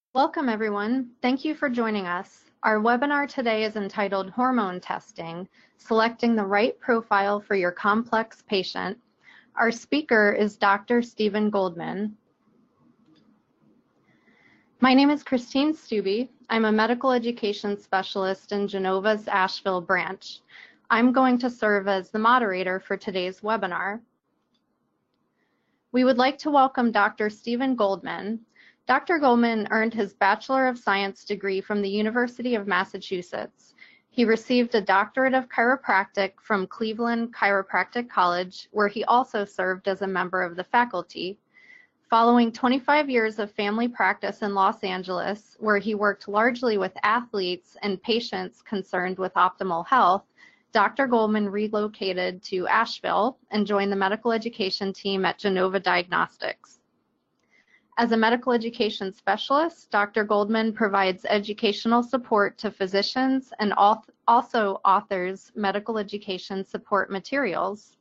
Welcome, everyone. Thank you for joining us. Our webinar today is entitled Hormone Testing, Selecting the Right Profile for Your Complex Patient. Our speaker is Dr. Stephen Goldman. My name is Christine Stube. I'm a medical education specialist in Genova's Asheville branch. I'm going to serve as the moderator for today's webinar. We would like to welcome Dr. Stephen Goldman. Dr. Goldman earned his Bachelor of Science degree from the University of Massachusetts. He received a Doctorate of Chiropractic from Cleveland Chiropractic College, where he also served as a member of the faculty. Following 25 years of family practice in Los Angeles, where he worked largely with athletes and patients concerned with optimal health, Dr. Goldman relocated to Asheville and joined the medical education team at Genova Diagnostics. As a medical education specialist, Dr. Goldman provides educational support to physicians and also authors medical education support materials.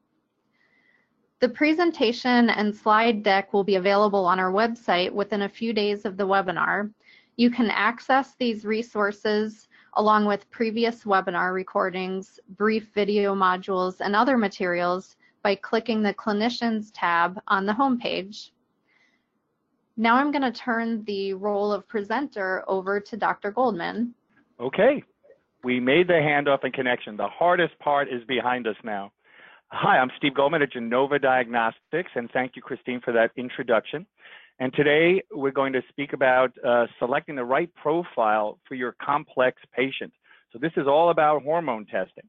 The presentation and slide deck will be available on our website within a few days of the webinar. You can access these resources along with previous webinar recordings, brief video modules, and other materials by clicking the Clinicians tab on the homepage. Now I'm going to turn the role of presenter over to Dr. Goldman. Okay, we made the handoff and connection. The hardest part is behind us now. Hi, I'm Steve Goldman at Genova Diagnostics, and thank you, Christine, for that introduction. And today we're going to speak about selecting the right profile for your complex patient. So this is all about hormone testing.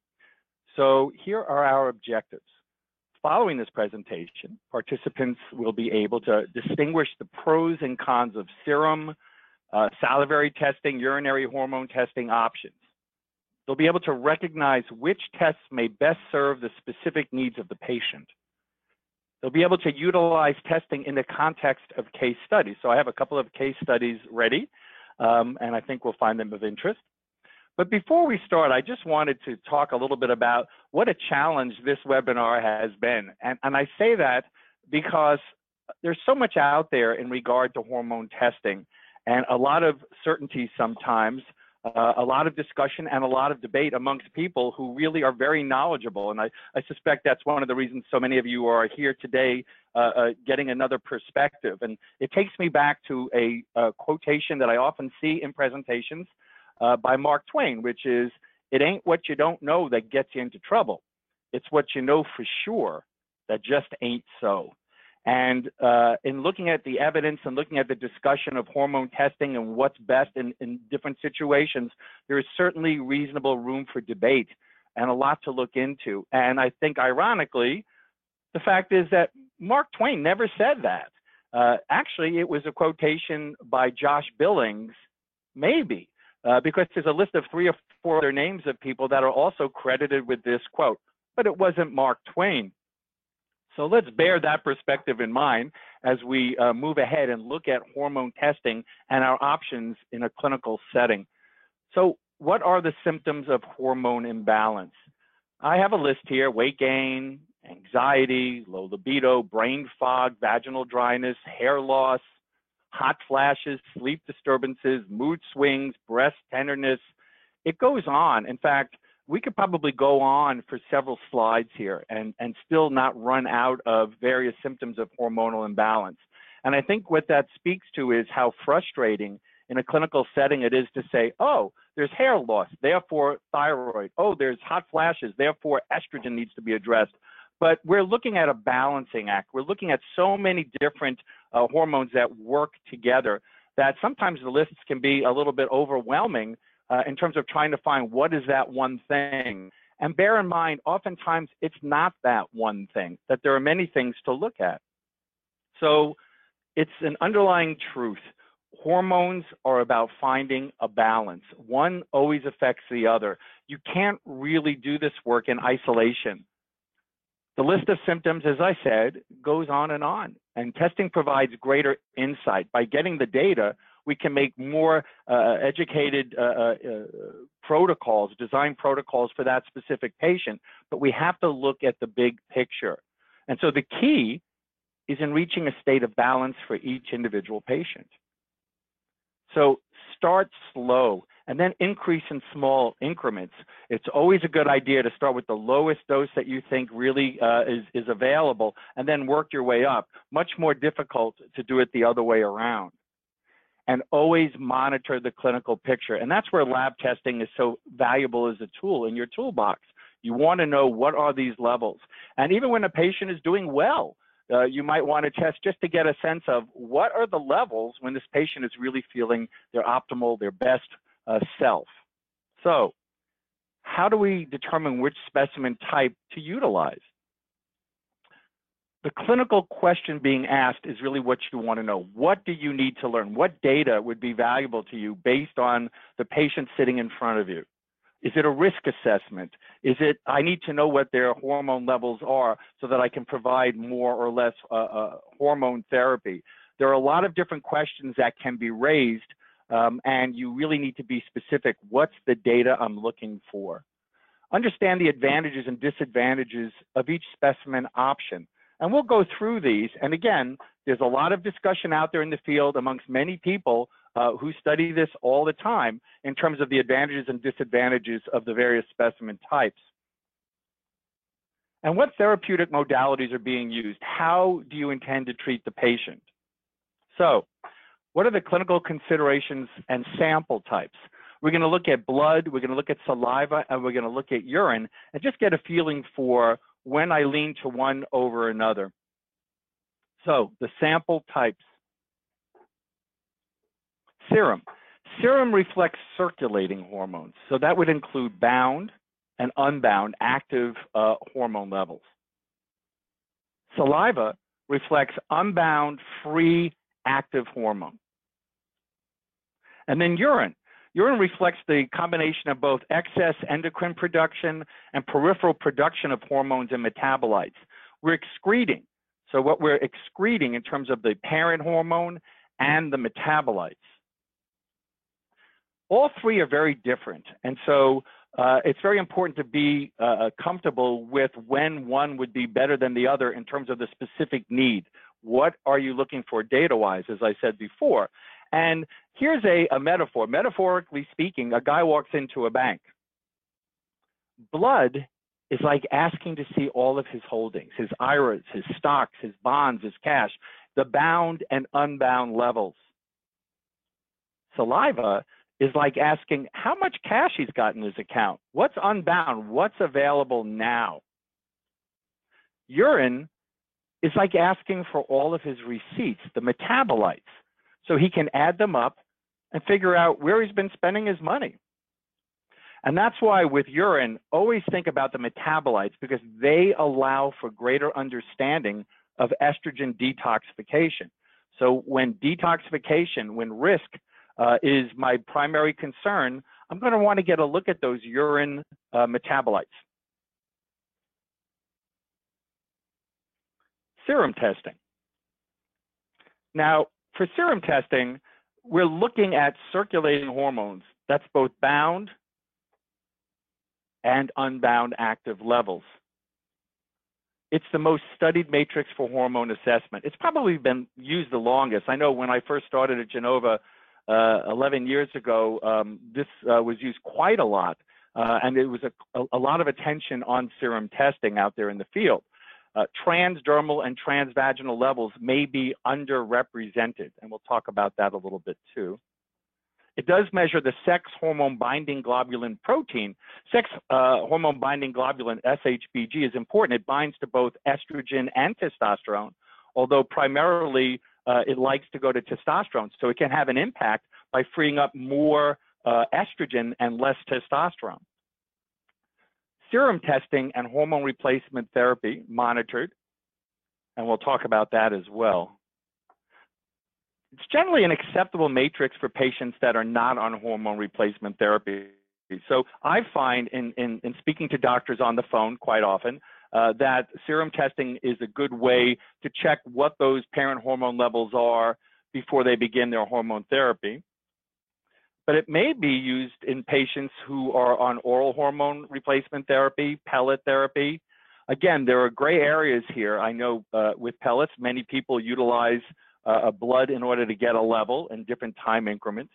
So here are our objectives. Following this presentation, participants will be able to distinguish the pros and cons of serum, salivary testing, urinary hormone testing options. They'll be able to recognize which tests may best serve the specific needs of the patient. They'll be able to utilize testing in the context of case studies. So I have a couple of case studies ready, and I think we'll find them of interest. But before we start, I just wanted to talk a little bit about what a challenge this webinar has been. And I say that because there's so much out there in regard to hormone testing, and a lot of certainty sometimes, a lot of discussion and a lot of debate amongst people who really are very knowledgeable. And I suspect that's one of the reasons so many of you are here today getting another perspective. And it takes me back to a quotation that I often see in presentations by Mark Twain, which is, "It ain't what you don't know that gets you into trouble. It's what you know for sure that just ain't so." And in looking at the evidence and looking at the discussion of hormone testing and what's best in different situations, there is certainly reasonable room for debate and a lot to look into. And I think, ironically, the fact is that Mark Twain never said that. Actually, it was a quotation by Josh Billings, maybe, because there's a list of 3 or 4 other names of people that are also credited with this quote, but it wasn't Mark Twain. So let's bear that perspective in mind as we move ahead and look at hormone testing and our options in a clinical setting. So what are the symptoms of hormone imbalance? I have a list here: weight gain, anxiety, low libido, brain fog, vaginal dryness, hair loss, hot flashes, sleep disturbances, mood swings, breast tenderness. It goes on. In fact, we could probably go on for several slides here and still not run out of various symptoms of hormonal imbalance. And I think what that speaks to is how frustrating in a clinical setting it is to say, oh, there's hair loss, therefore thyroid. Oh, there's hot flashes, therefore estrogen needs to be addressed. But we're looking at a balancing act. We're looking at so many different hormones that work together that sometimes the lists can be a little bit overwhelming in terms of trying to find what is that one thing. And bear in mind, oftentimes it's not that one thing, that there are many things to look at. So it's an underlying truth. Hormones are about finding a balance. One always affects the other. You can't really do this work in isolation. The list of symptoms, as I said, goes on, and testing provides greater insight. By getting the data, we can make more educated protocols, design protocols for that specific patient, but we have to look at the big picture. And so the key is in reaching a state of balance for each individual patient. So start slow and then increase in small increments. It's always a good idea to start with the lowest dose that you think really is available and then work your way up. Much more difficult to do it the other way around. And always monitor the clinical picture. And that's where lab testing is so valuable as a tool in your toolbox. You want to know what are these levels. And even when a patient is doing well, you might want to test just to get a sense of what are the levels when this patient is really feeling their optimal, their best self. So how do we determine which specimen type to utilize? The clinical question being asked is really what you want to know. What do you need to learn? What data would be valuable to you based on the patient sitting in front of you? Is it a risk assessment? Is it, I need to know what their hormone levels are so that I can provide more or less hormone therapy? There are a lot of different questions that can be raised, and you really need to be specific. What's the data I'm looking for? Understand the advantages and disadvantages of each specimen option. And we'll go through these. And again, there's a lot of discussion out there in the field amongst many people who study this all the time in terms of the advantages and disadvantages of the various specimen types. And what therapeutic modalities are being used? How do you intend to treat the patient? So, what are the clinical considerations and sample types? We're going to look at blood, we're going to look at saliva, and we're going to look at urine, and just get a feeling for when I lean to one over another. So, the sample types. Serum. Serum reflects circulating hormones. So that would include bound and unbound active hormone levels. Saliva reflects unbound, free, active hormone. And then urine. Urine reflects the combination of both excess endocrine production and peripheral production of hormones and metabolites. We're excreting. So what we're excreting in terms of the parent hormone and the metabolites. All three are very different. And so it's very important to be comfortable with when one would be better than the other in terms of the specific need. What are you looking for data-wise, as I said before? And here's a metaphor. Metaphorically speaking, a guy walks into a bank. Blood is like asking to see all of his holdings, his IRAs, his stocks, his bonds, his cash, the bound and unbound levels. Saliva is like asking how much cash he's got in his account. What's unbound? What's available now? Urine is like asking for all of his receipts, the metabolites, so he can add them up and figure out where he's been spending his money. And that's why with urine, always think about the metabolites because they allow for greater understanding of estrogen detoxification. So when detoxification, when risk is my primary concern, I'm going to want to get a look at those urine metabolites. Serum testing. Now, for serum testing, we're looking at circulating hormones. That's both bound and unbound active levels. It's the most studied matrix for hormone assessment. It's probably been used the longest. I know when I first started at Genova 11 years ago, this was used quite a lot, and there was a lot of attention on serum testing out there in the field. Transdermal and transvaginal levels may be underrepresented, and we'll talk about that a little bit too. It does measure the sex hormone binding globulin protein. Sex hormone binding globulin, SHBG, is important. It binds to both estrogen and testosterone, although primarily it likes to go to testosterone, so it can have an impact by freeing up more estrogen and less testosterone. Serum testing and hormone replacement therapy monitored, and we'll talk about that as well. It's generally an acceptable matrix for patients that are not on hormone replacement therapy. So I find in speaking to doctors on the phone quite often that serum testing is a good way to check what those parent hormone levels are before they begin their hormone therapy. But it may be used in patients who are on oral hormone replacement therapy, pellet therapy. Again, there are gray areas here. I know with pellets, many people utilize blood in order to get a level in different time increments.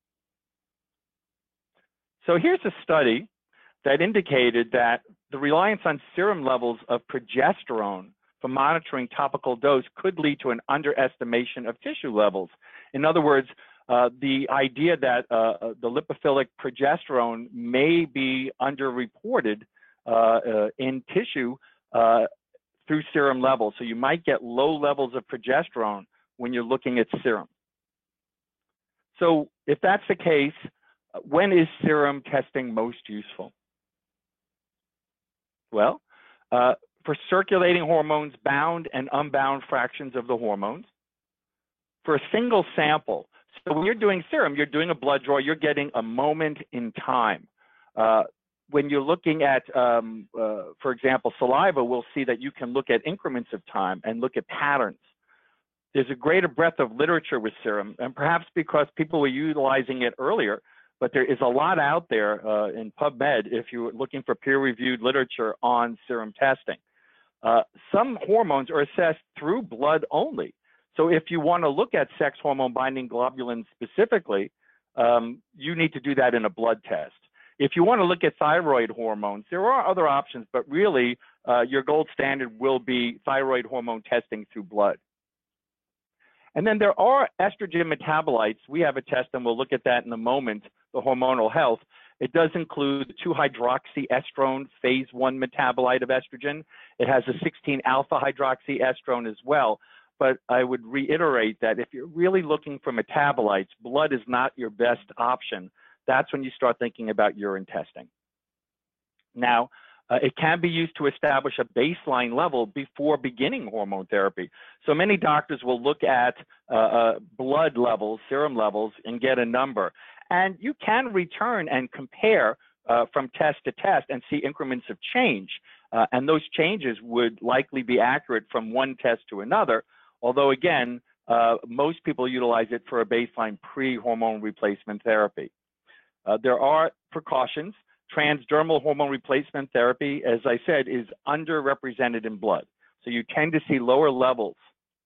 So here's a study that indicated that the reliance on serum levels of progesterone for monitoring topical dose could lead to an underestimation of tissue levels. In other words, the idea that the lipophilic progesterone may be underreported in tissue through serum levels. So you might get low levels of progesterone when you're looking at serum. So if that's the case, when is serum testing most useful? Well, for circulating hormones, bound and unbound fractions of the hormones, for a single sample. So when you're doing serum, you're doing a blood draw, you're getting a moment in time. When you're looking at, for example, saliva, we'll see that you can look at increments of time and look at patterns. There's a greater breadth of literature with serum, and perhaps because people were utilizing it earlier, but there is a lot out there in PubMed if you're looking for peer-reviewed literature on serum testing. Some hormones are assessed through blood only. So if you want to look at sex hormone binding globulin specifically, you need to do that in a blood test. If you want to look at thyroid hormones, there are other options, but really your gold standard will be thyroid hormone testing through blood. And then there are estrogen metabolites. We have a test, and we'll look at that in a moment, the hormonal health. It does include 2-hydroxyestrone phase 1 metabolite of estrogen. It has a 16-alpha-hydroxyestrone as well. But I would reiterate that if you're really looking for metabolites, blood is not your best option. That's when you start thinking about urine testing. Now, it can be used to establish a baseline level before beginning hormone therapy. So many doctors will look at blood levels, serum levels, and get a number. And you can return and compare from test to test and see increments of change. And those changes would likely be accurate from one test to another. Although, again, most people utilize it for a baseline pre-hormone replacement therapy. There are precautions. Transdermal hormone replacement therapy, as I said, is underrepresented in blood. So you tend to see lower levels.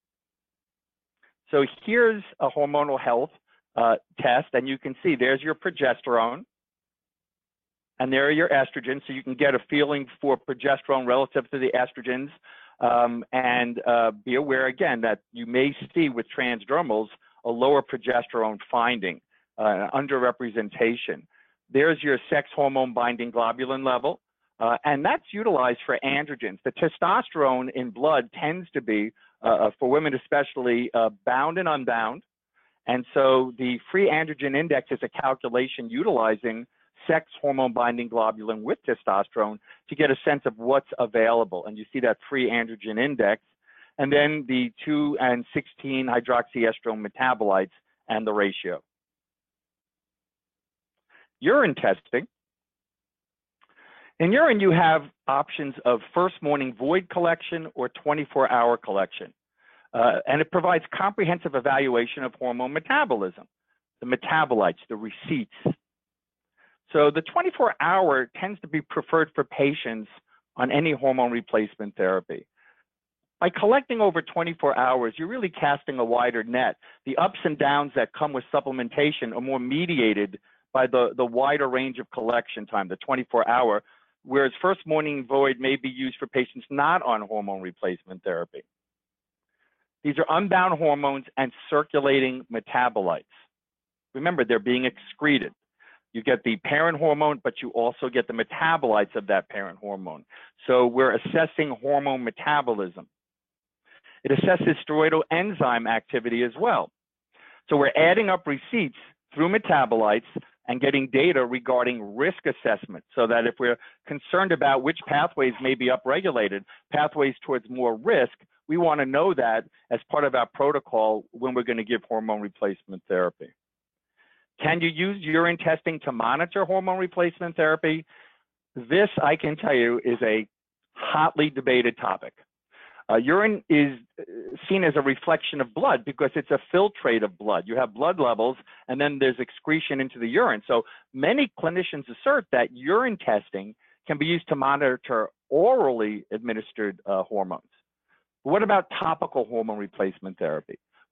So here's a hormonal health test, and you can see there's your progesterone, and there are your estrogens, so you can get a feeling for progesterone relative to the estrogens, and be aware, again, that you may see with transdermals a lower progesterone finding, underrepresentation. There's your sex hormone binding globulin level, and that's utilized for androgens. The testosterone in blood tends to be, for women especially, bound and unbound. And so the free androgen index is a calculation utilizing sex hormone binding globulin with testosterone to get a sense of what's available. And you see that free androgen index, and then the 2 and 16 hydroxyestrone metabolites and the ratio. Urine testing. In urine, you have options of first morning void collection or 24-hour collection. And it provides comprehensive evaluation of hormone metabolism, the metabolites, the receipts. So the 24-hour tends to be preferred for patients on any hormone replacement therapy. By collecting over 24 hours, you're really casting a wider net. The ups and downs that come with supplementation are more mediated by the wider range of collection time, the 24-hour, whereas first morning void may be used for patients not on hormone replacement therapy. These are unbound hormones and circulating metabolites. Remember, they're being excreted. You get the parent hormone, but you also get the metabolites of that parent hormone. So we're assessing hormone metabolism. It assesses steroidal enzyme activity as well. So we're adding up receipts through metabolites and getting data regarding risk assessment, so that if we're concerned about which pathways may be upregulated, pathways towards more risk, we want to know that as part of our protocol when we're going to give hormone replacement therapy. Can you use urine testing to monitor hormone replacement therapy? This, I can tell you, is a hotly debated topic. Urine is seen as a reflection of blood because it's a filtrate of blood. You have blood levels, and then there's excretion into the urine. So many clinicians assert that urine testing can be used to monitor orally administered hormones. What about topical hormone replacement therapy?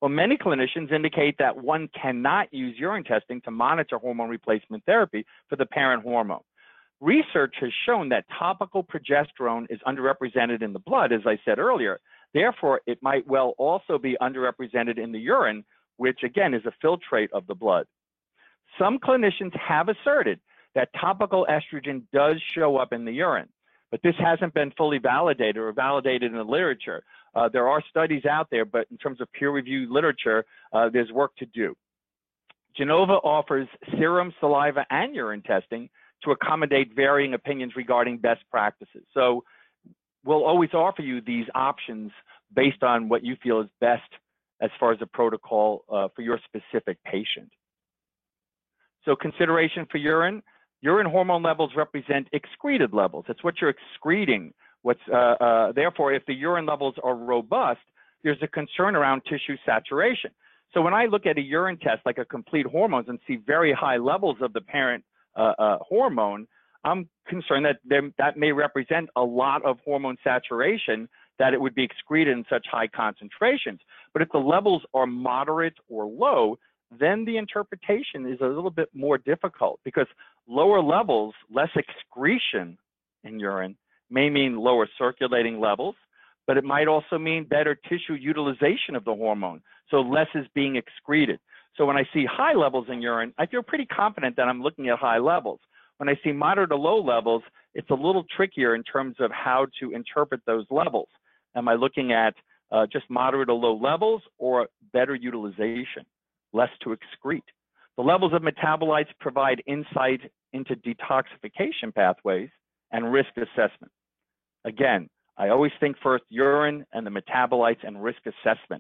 Well, many clinicians indicate that one cannot use urine testing to monitor hormone replacement therapy for the parent hormone. Research has shown that topical progesterone is underrepresented in the blood, as I said earlier. Therefore, it might well also be underrepresented in the urine, which again is a filtrate of the blood. Some clinicians have asserted that topical estrogen does show up in the urine, but this hasn't been fully validated or validated in the literature. There are studies out there, but in terms of peer-reviewed literature, there's work to do. Genova offers serum, saliva, and urine testing to accommodate varying opinions regarding best practices. So we'll always offer you these options based on what you feel is best as far as a protocol for your specific patient. So consideration for urine. Urine hormone levels represent excreted levels. It's what you're excreting. Therefore, if the urine levels are robust, there's a concern around tissue saturation. So when I look at a urine test, like a complete hormones, and see very high levels of the parent hormone, I'm concerned that that may represent a lot of hormone saturation, that it would be excreted in such high concentrations. But if the levels are moderate or low, then the interpretation is a little bit more difficult, because lower levels, less excretion in urine, may mean lower circulating levels, but it might also mean better tissue utilization of the hormone, so less is being excreted. So when I see high levels in urine, I feel pretty confident that I'm looking at high levels. When I see moderate to low levels, it's a little trickier in terms of how to interpret those levels. Am I looking at just moderate or low levels, or better utilization, less to excrete? The levels of metabolites provide insight into detoxification pathways and risk assessment. Again, I always think first urine and the metabolites and risk assessment.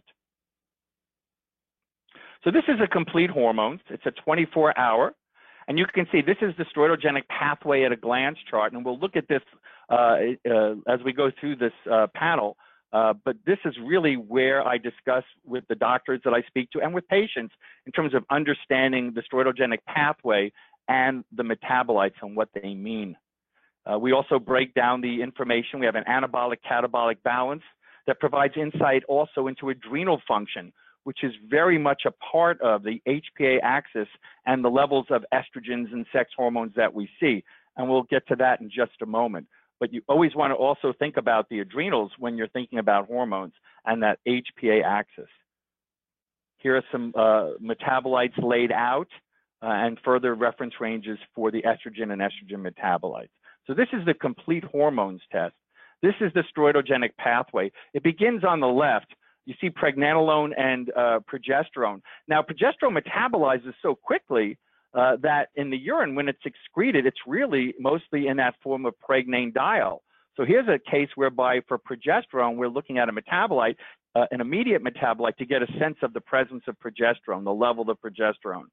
So this is a complete hormones. It's a 24-hour. And you can see this is the steroidogenic pathway at a glance chart. And we'll look at this as we go through this panel. But this is really where I discuss with the doctors that I speak to and with patients in terms of understanding the steroidogenic pathway and the metabolites and what they mean. We also break down the information. We have an anabolic-catabolic balance that provides insight also into adrenal function, which is very much a part of the HPA axis and the levels of estrogens and sex hormones that we see. And we'll get to that in just a moment. But you always want to also think about the adrenals when you're thinking about hormones and that HPA axis. Here are some metabolites laid out and further reference ranges for the estrogen and estrogen metabolites. So this is the complete hormones test. This is the steroidogenic pathway. It begins on the left. You see pregnenolone and progesterone. Now, progesterone metabolizes so quickly that in the urine, when it's excreted, it's really mostly in that form of pregnanediol. So here's a case whereby for progesterone, we're looking at a metabolite, an immediate metabolite, to get a sense of the presence of progesterone, the level of progesterone.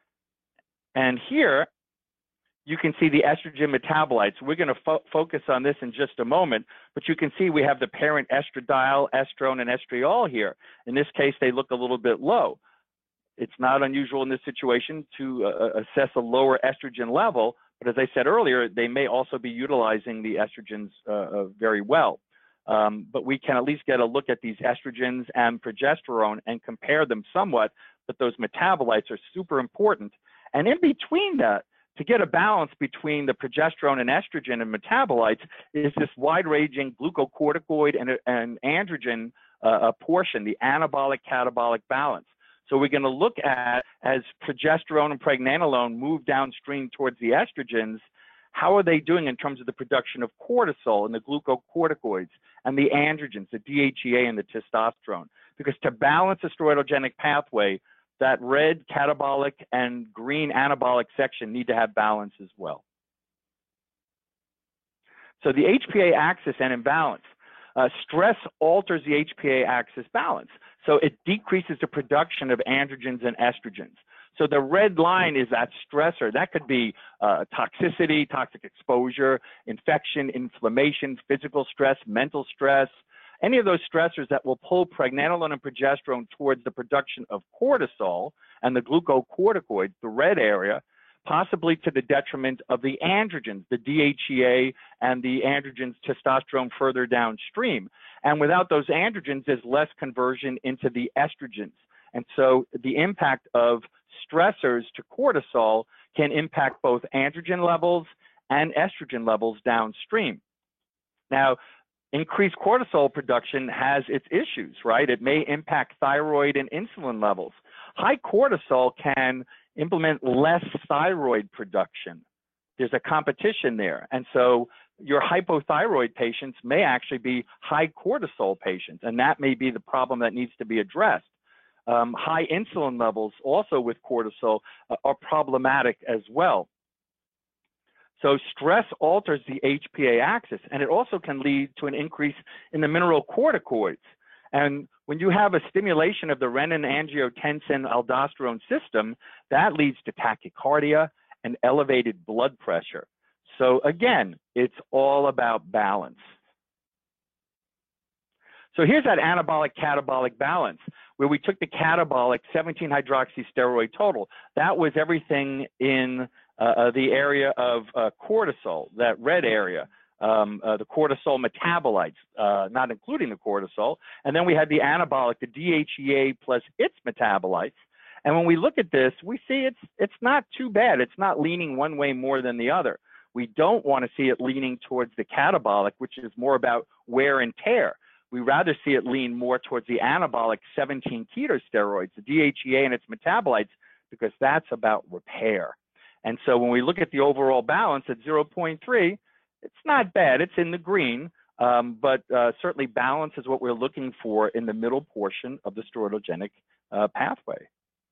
And here, you can see the estrogen metabolites. We're going to focus on this in just a moment, but you can see we have the parent estradiol, estrone, and estriol here. In this case, they look a little bit low. It's not unusual in this situation to assess a lower estrogen level, but as I said earlier, they may also be utilizing the estrogens very well. But we can at least get a look at these estrogens and progesterone and compare them somewhat, but those metabolites are super important. And in between that, to get a balance between the progesterone and estrogen and metabolites is this wide-ranging glucocorticoid and androgen portion, the anabolic-catabolic balance. So we're going to look at, as progesterone and pregnenolone move downstream towards the estrogens, how are they doing in terms of the production of cortisol and the glucocorticoids and the androgens, the DHEA and the testosterone? Because to balance the steroidogenic pathway, that red catabolic and green anabolic section need to have balance as well. So the HPA axis and imbalance. Stress alters the HPA axis balance. So it decreases the production of androgens and estrogens. So the red line is that stressor. That could be toxicity, toxic exposure, infection, inflammation, physical stress, mental stress, any of those stressors that will pull pregnenolone and progesterone towards the production of cortisol and the glucocorticoids, the red area, possibly to the detriment of the androgens, the DHEA and the androgens, testosterone further downstream. And without those androgens, there's less conversion into the estrogens. And so the impact of stressors to cortisol can impact both androgen levels and estrogen levels downstream. Now, increased cortisol production has its issues, right? It may impact thyroid and insulin levels. High cortisol can implement less thyroid production. There's a competition there. And so your hypothyroid patients may actually be high cortisol patients, and that may be the problem that needs to be addressed. High insulin levels also with cortisol are problematic as well. So stress alters the HPA axis, and it also can lead to an increase in the mineralocorticoids. And when you have a stimulation of the renin-angiotensin-aldosterone system, that leads to tachycardia and elevated blood pressure. So again, it's all about balance. So here's that anabolic-catabolic balance, where we took the catabolic 17-hydroxysteroid total. That was everything in the area of cortisol, that red area, the cortisol metabolites, not including the cortisol. And then we had the anabolic, the DHEA plus its metabolites. And when we look at this, we see it's not too bad. It's not leaning one way more than the other. We don't want to see it leaning towards the catabolic, which is more about wear and tear. We rather see it lean more towards the anabolic 17-ketosteroids, the DHEA and its metabolites, because that's about repair. And so when we look at the overall balance at 0.3, it's not bad. It's in the green, but certainly balance is what we're looking for in the middle portion of the steroidogenic pathway.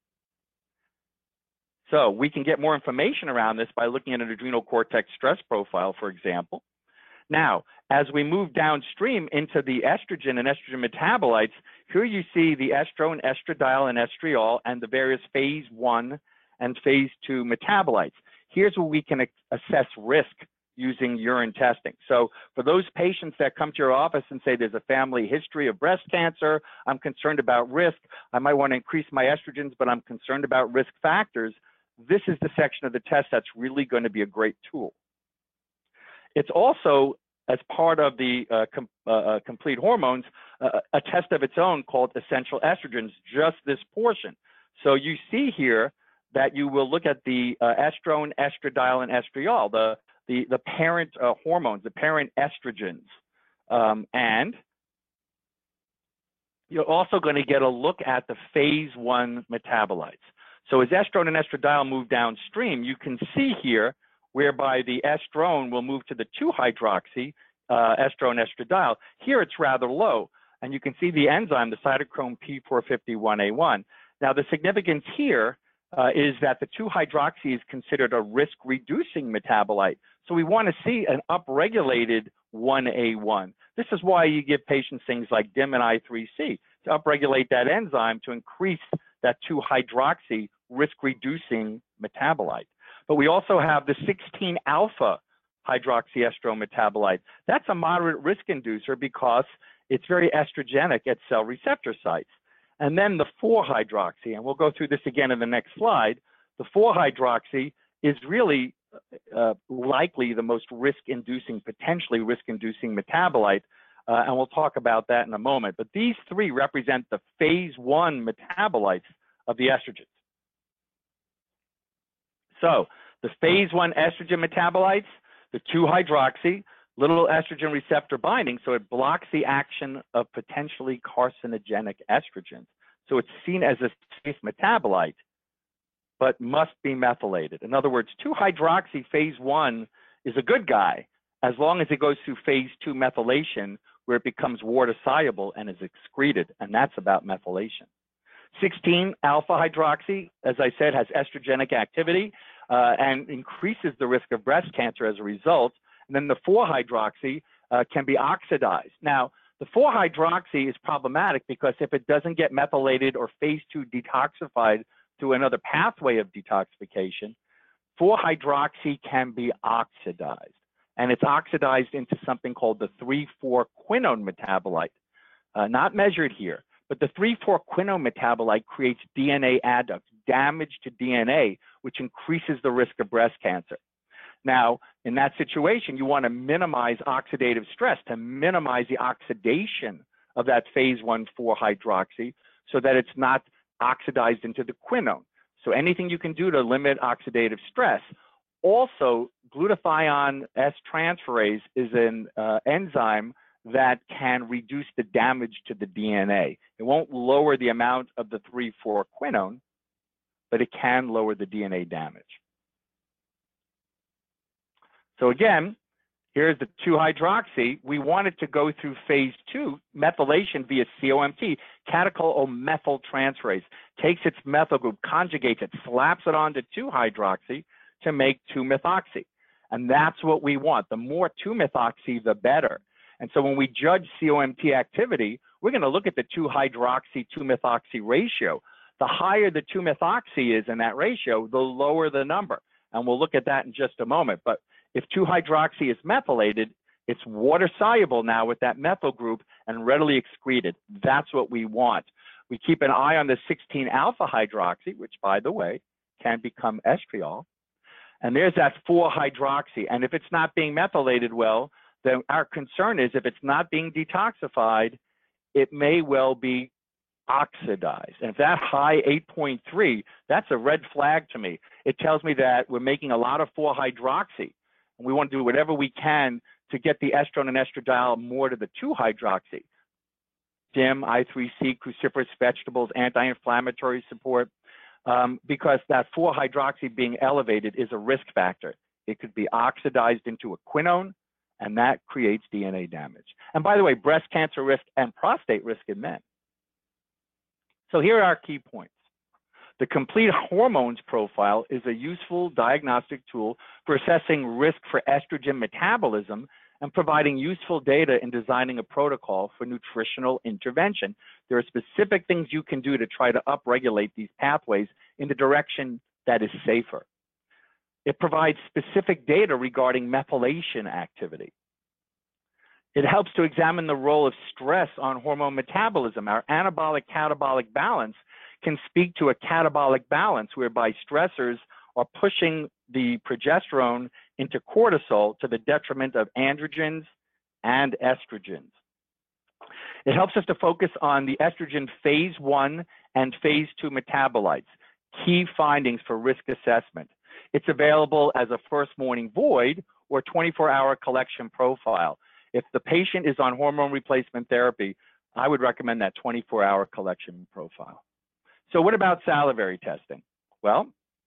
So we can get more information around this by looking at an adrenal cortex stress profile, for example. Now, as we move downstream into the estrogen and estrogen metabolites, here you see the estrone, estradiol, and estriol, and the various phase 1 and phase 2 metabolites. Here's where we can assess risk using urine testing. So for those patients that come to your office and say there's a family history of breast cancer, I'm concerned about risk, I might want to increase my estrogens, but I'm concerned about risk factors, this is the section of the test that's really going to be a great tool. It's also, as part of the complete hormones, a test of its own called essential estrogens, just this portion. So you see here that you will look at the estrone, estradiol, and estriol, the parent hormones, the parent estrogens. And you're also going to get a look at the phase 1 metabolites. So as estrone and estradiol move downstream, you can see here whereby the estrone will move to the 2-hydroxy estrone estradiol. Here it's rather low, and you can see the enzyme, the cytochrome P451A1. Now the significance here is that the 2-hydroxy is considered a risk-reducing metabolite. So we want to see an upregulated 1A1. This is why you give patients things like DIM and I3C, to upregulate that enzyme to increase that 2-hydroxy risk-reducing metabolite. But we also have the 16-alpha hydroxyestrone metabolite. That's a moderate risk inducer because it's very estrogenic at cell receptor sites. And then the 4-hydroxy, and we'll go through this again in the next slide, the 4-hydroxy is really likely the most risk-inducing, potentially risk-inducing metabolite, and we'll talk about that in a moment. But these three represent the phase 1 metabolites of the estrogens. So the phase 1 estrogen metabolites, the 2-hydroxy, little estrogen receptor binding, so it blocks the action of potentially carcinogenic estrogens. So it's seen as a safe metabolite, but must be methylated. In other words, 2-hydroxy phase 1 is a good guy as long as it goes through phase 2 methylation, where it becomes water-soluble and is excreted, and that's about methylation. 16-alpha hydroxy, as I said, has estrogenic activity and increases the risk of breast cancer as a result. And then the 4-hydroxy can be oxidized. Now, the 4-hydroxy is problematic because if it doesn't get methylated or phase 2 detoxified through another pathway of detoxification, 4-hydroxy can be oxidized. And it's oxidized into something called the 3,4-quinone metabolite. Not measured here, but the 3,4-quinone metabolite creates DNA adducts, damage to DNA, which increases the risk of breast cancer. Now, in that situation, you want to minimize oxidative stress, to minimize the oxidation of that phase 1 4-hydroxy so that it's not oxidized into the quinone. So anything you can do to limit oxidative stress. Also, glutathione S-transferase is an enzyme that can reduce the damage to the DNA. It won't lower the amount of the 3,4-quinone, but it can lower the DNA damage. So again, here's the 2-hydroxy. We wanted to go through phase 2, methylation via COMT, catechol-O-methyltransferase. Takes its methyl group, conjugates it, slaps it onto 2-hydroxy to make 2-methoxy. And that's what we want. The more 2-methoxy, the better. And so when we judge COMT activity, we're going to look at the 2-hydroxy 2-methoxy ratio. The higher the 2-methoxy is in that ratio, the lower the number. And we'll look at that in just a moment. But if 2-hydroxy is methylated, it's water soluble now with that methyl group and readily excreted. That's what we want. We keep an eye on the 16-alpha hydroxy, which, by the way, can become estriol. And there's that 4-hydroxy. And if it's not being methylated well, then our concern is if it's not being detoxified, it may well be oxidized. And if that high 8.3, that's a red flag to me. It tells me that we're making a lot of 4-hydroxy. And we want to do whatever we can to get the estrone and estradiol more to the 2-hydroxy. DIM, I3C, cruciferous vegetables, anti-inflammatory support, because that 4-hydroxy being elevated is a risk factor. It could be oxidized into a quinone, and that creates DNA damage. And by the way, breast cancer risk and prostate risk in men. So here are our key points. The complete hormones profile is a useful diagnostic tool for assessing risk for estrogen metabolism and providing useful data in designing a protocol for nutritional intervention. There are specific things you can do to try to upregulate these pathways in the direction that is safer. It provides specific data regarding methylation activity. It helps to examine the role of stress on hormone metabolism. Our anabolic-catabolic balance can speak to a catabolic balance whereby stressors are pushing the progesterone into cortisol to the detriment of androgens and estrogens. It helps us to focus on the estrogen phase 1 and phase 2 metabolites, key findings for risk assessment. It's available as a first morning void or 24-hour collection profile. If the patient is on hormone replacement therapy, I would recommend that 24-hour collection profile. So what about salivary testing? Well,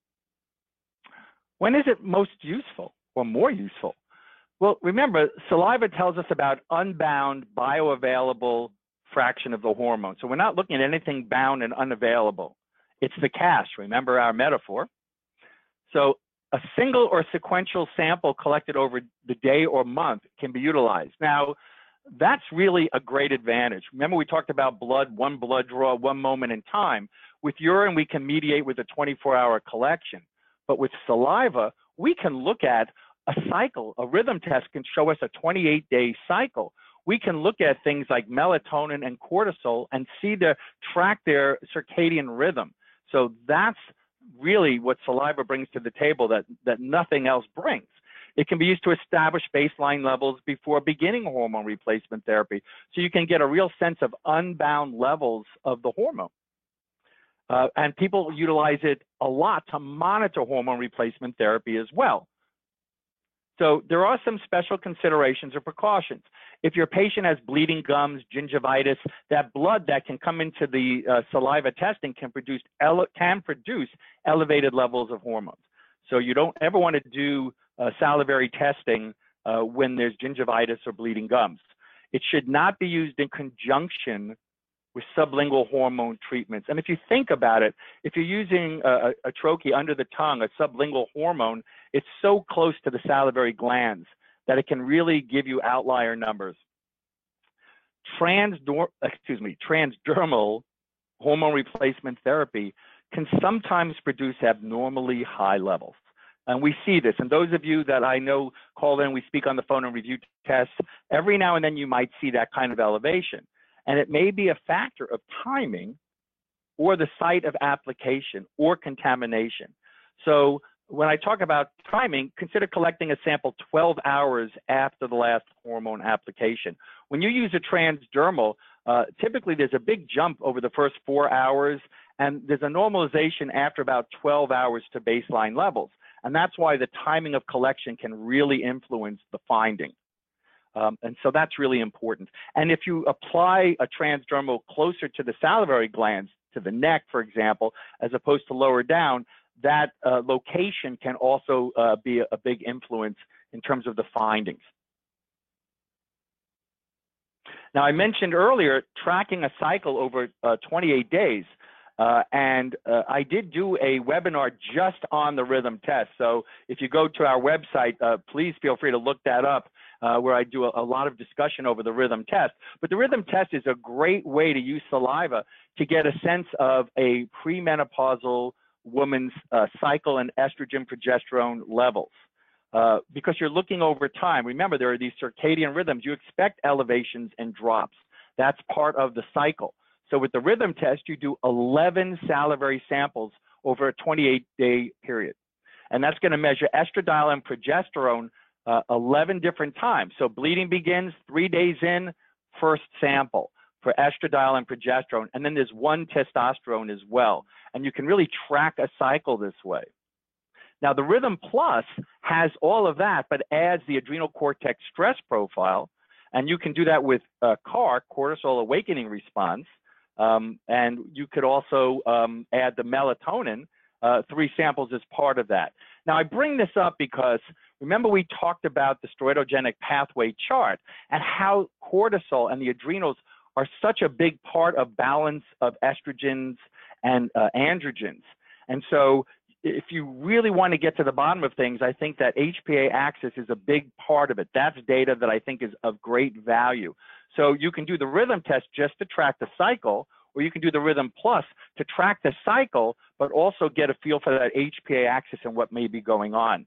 when is it most useful or more useful? Well, remember, saliva tells us about unbound bioavailable fraction of the hormone. So we're not looking at anything bound and unavailable. It's the cache, remember our metaphor. So a single or sequential sample collected over the day or month can be utilized. Now, that's really a great advantage. Remember we talked about blood, one blood draw, one moment in time. With urine, we can mediate with a 24-hour collection. But with saliva, we can look at a cycle. A rhythm test can show us a 28-day cycle. We can look at things like melatonin and cortisol and track their circadian rhythm. So that's really what saliva brings to the table that nothing else brings. It can be used to establish baseline levels before beginning hormone replacement therapy, so you can get a real sense of unbound levels of the hormone. And people utilize it a lot to monitor hormone replacement therapy as well. So there are some special considerations or precautions. If your patient has bleeding gums, gingivitis, that blood that can come into the saliva testing can produce elevated levels of hormones. So you don't ever want to do salivary testing when there's gingivitis or bleeding gums. It should not be used in conjunction with sublingual hormone treatments. And if you think about it, if you're using a troche under the tongue, a sublingual hormone, it's so close to the salivary glands that it can really give you outlier numbers. Transdermal hormone replacement therapy can sometimes produce abnormally high levels. And we see this. And those of you that I know call in, we speak on the phone and review tests, every now and then you might see that kind of elevation. And it may be a factor of timing or the site of application or contamination. So when I talk about timing, consider collecting a sample 12 hours after the last hormone application. When you use a transdermal, typically there's a big jump over the first 4 hours, And there's a normalization after about 12 hours to baseline levels. And that's why the timing of collection can really influence the finding. And so that's really important. And if you apply a transdermal closer to the salivary glands, to the neck, for example, as opposed to lower down, that location can also be a big influence in terms of the findings. Now, I mentioned earlier tracking a cycle over 28 days. I did do a webinar just on the rhythm test. So if you go to our website, please feel free to look that up, where I do a lot of discussion over the rhythm test. But the rhythm test is a great way to use saliva to get a sense of a premenopausal woman's cycle and estrogen progesterone levels. Because you're looking over time. Remember, there are these circadian rhythms. You expect elevations and drops. That's part of the cycle. So with the rhythm test, you do 11 salivary samples over a 28-day period. And that's going to measure estradiol and progesterone 11 different times. So bleeding begins 3 days in, first sample for estradiol and progesterone. And then there's one testosterone as well. And you can really track a cycle this way. Now, the Rhythm Plus has all of that, but adds the adrenal cortex stress profile. And you can do that with CAR, cortisol awakening response. And you could also add the melatonin, 3 samples as part of that. Now, I bring this up because remember we talked about the steroidogenic pathway chart and how cortisol and the adrenals are such a big part of balance of estrogens and androgens. And so if you really want to get to the bottom of things, I think that HPA axis is a big part of it. That's data that I think is of great value. So you can do the rhythm test just to track the cycle, or you can do the Rhythm Plus to track the cycle, but also get a feel for that HPA axis and what may be going on.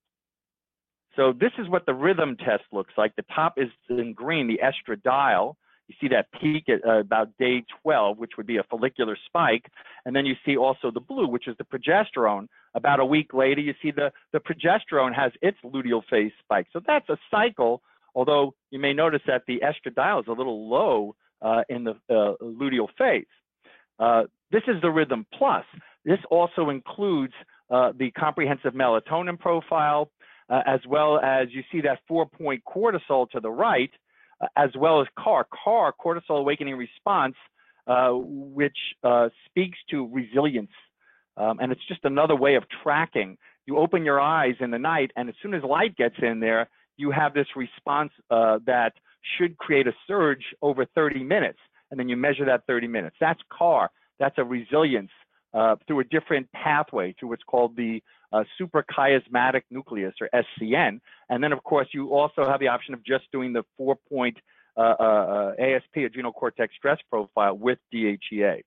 So this is what the rhythm test looks like. The top is in green, the estradiol. You see that peak at about day 12, which would be a follicular spike. And then you see also the blue, which is the progesterone. About a week later, you see the progesterone has its luteal phase spike. So that's a cycle, although you may notice that the estradiol is a little low in the luteal phase. This is the Rhythm Plus. This also includes the comprehensive melatonin profile, as well as you see that 4-point cortisol to the right, as well as CAR, cortisol awakening response, which speaks to resilience. And it's just another way of tracking. You open your eyes in the night, and as soon as light gets in there, you have this response that should create a surge over 30 minutes. And then you measure that 30 minutes. That's CAR. That's a resilience through a different pathway, through what's called the suprachiasmatic nucleus, or SCN. And then, of course, you also have the option of just doing the 4-point ASP, adrenal cortex stress profile, with DHEA.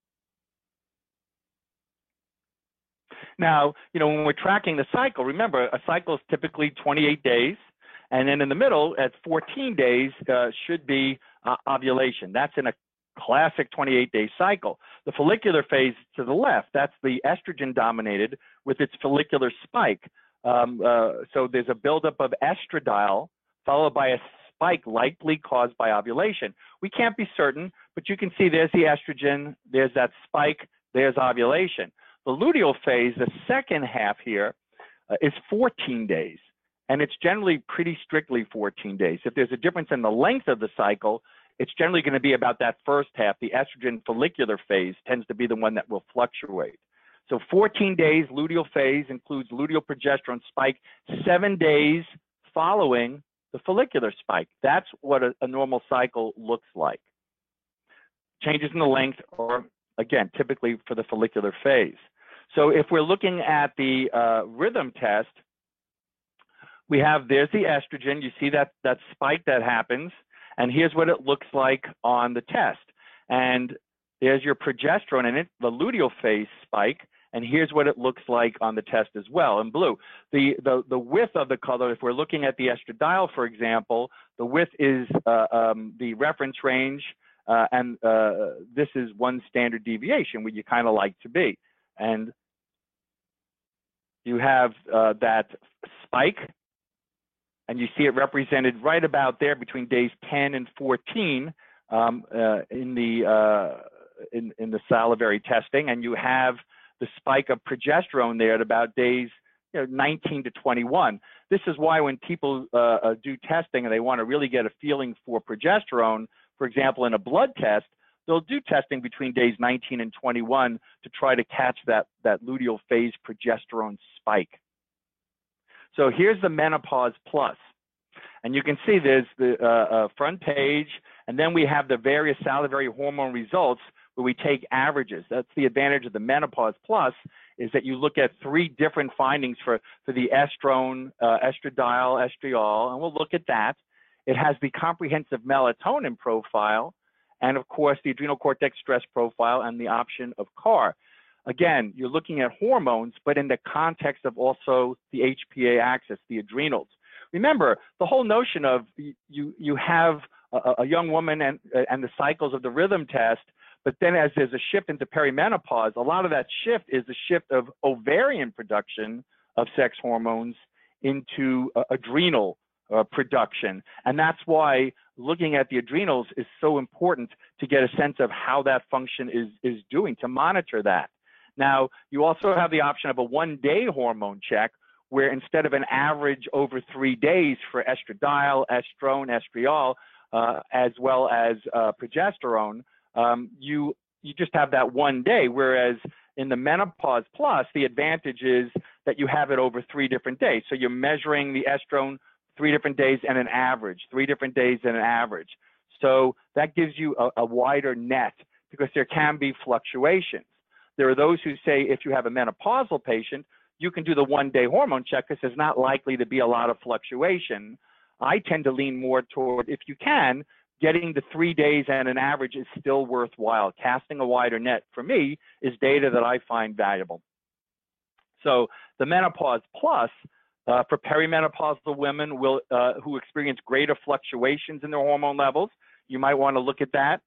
Now, when we're tracking the cycle, remember, a cycle is typically 28 days. And then in the middle, at 14 days, should be ovulation. That's in a classic 28-day cycle. The follicular phase to the left, that's the estrogen dominated with its follicular spike. So there's a buildup of estradiol followed by a spike likely caused by ovulation. We can't be certain, but you can see there's the estrogen, there's that spike, there's ovulation. The luteal phase, the second half here, is 14 days. And it's generally pretty strictly 14 days. If there's a difference in the length of the cycle, it's generally going to be about that first half. The estrogen follicular phase tends to be the one that will fluctuate. So 14 days luteal phase includes luteal progesterone spike 7 days following the follicular spike. That's what a normal cycle looks like. Changes in the length are, again, typically for the follicular phase. So if we're looking at the rhythm test, there's the estrogen. You see that spike that happens. And here's what it looks like on the test. And there's your progesterone and the luteal phase spike. And here's what it looks like on the test as well in blue. The width of the color, if we're looking at the estradiol, for example, the width is the reference range. And this is one standard deviation, where you kind of like to be. And you have that spike. And you see it represented right about there between days 10 and 14 in the in the salivary testing, and you have the spike of progesterone there at about days 19 to 21. This is why when people do testing and they want to really get a feeling for progesterone, for example, in a blood test, they'll do testing between days 19 and 21 to try to catch that luteal phase progesterone spike. So here's the Menopause Plus. And you can see there's the front page, and then we have the various salivary hormone results where we take averages. That's the advantage of the Menopause Plus, is that you look at 3 different findings for the estrone, estradiol, estriol, and we'll look at that. It has the comprehensive melatonin profile, and of course the adrenal cortex stress profile and the option of CAR. Again, you're looking at hormones, but in the context of also the HPA axis, the adrenals. Remember, the whole notion of you have a young woman and the cycles of the rhythm test, but then as there's a shift into perimenopause, a lot of that shift is the shift of ovarian production of sex hormones into adrenal production. And that's why looking at the adrenals is so important to get a sense of how that function is doing, to monitor that. Now, you also have the option of a one-day hormone check, where instead of an average over 3 days for estradiol, estrone, estriol, as well as progesterone, you just have that one day, whereas in the Menopause Plus, the advantage is that you have it over 3 different days. So you're measuring the estrone 3 different days and an average, 3 different days and an average. So that gives you a wider net, because there can be fluctuations. There are those who say if you have a menopausal patient, you can do the one-day hormone check because there's not likely to be a lot of fluctuation. I tend to lean more toward, if you can, getting the 3 days and an average is still worthwhile. Casting a wider net, for me, is data that I find valuable. So the Menopause Plus, for perimenopausal women who experience greater fluctuations in their hormone levels, you might want to look at that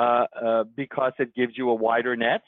because it gives you a wider net.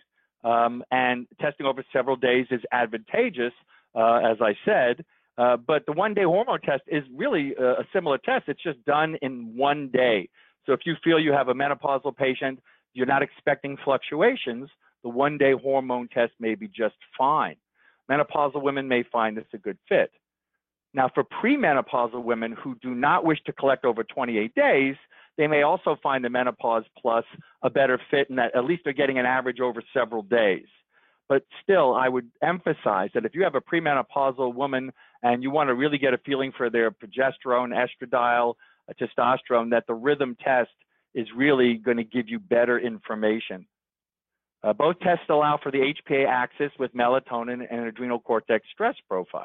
And testing over several days is advantageous, as I said, but the one-day hormone test is really a similar test. It's just done in 1 day. So if you feel you have a menopausal patient, you're not expecting fluctuations, the one-day hormone test may be just fine. Menopausal women may find this a good fit. Now, for premenopausal women who do not wish to collect over 28 days, they may also find the Menopause Plus a better fit in that at least they're getting an average over several days. But still, I would emphasize that if you have a premenopausal woman and you want to really get a feeling for their progesterone, estradiol, testosterone, that the rhythm test is really going to give you better information. Both tests allow for the HPA axis with melatonin and adrenal cortex stress profile.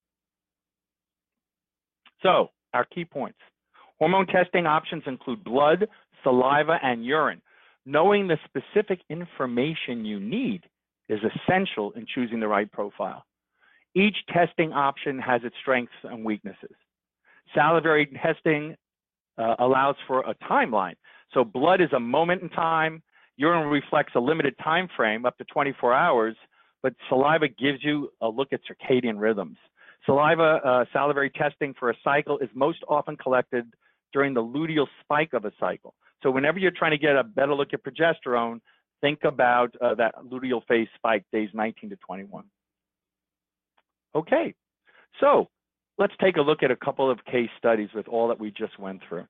So, our key points. Hormone testing options include blood, saliva, and urine. Knowing the specific information you need is essential in choosing the right profile. Each testing option has its strengths and weaknesses. Salivary testing allows for a timeline. So blood is a moment in time, urine reflects a limited time frame, up to 24 hours, but saliva gives you a look at circadian rhythms. Salivary testing for a cycle is most often collected during the luteal spike of a cycle. So whenever you're trying to get a better look at progesterone, think about that luteal phase spike, days 19 to 21. Okay, so let's take a look at a couple of case studies with all that we just went through.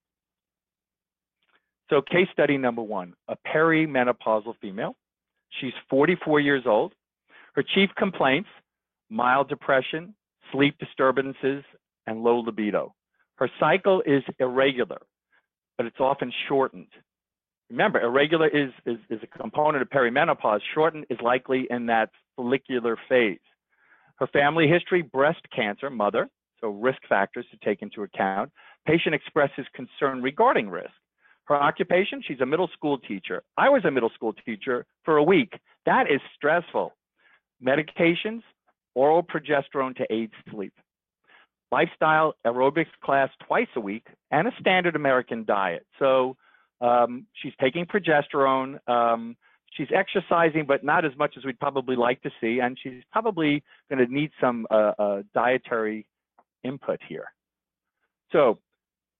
So case study number 1, a perimenopausal female. She's 44 years old. Her chief complaints, mild depression, sleep disturbances, and low libido. Her cycle is irregular, but it's often shortened. Remember, irregular is a component of perimenopause. Shortened is likely in that follicular phase. Her family history, breast cancer, mother, so risk factors to take into account. Patient expresses concern regarding risk. Her occupation, she's a middle school teacher. I was a middle school teacher for a week. That is stressful. Medications, oral progesterone to aid sleep. Lifestyle, aerobics class twice a week, and a standard American diet. So she's taking progesterone. She's exercising, but not as much as we'd probably like to see, and she's probably going to need some dietary input here. So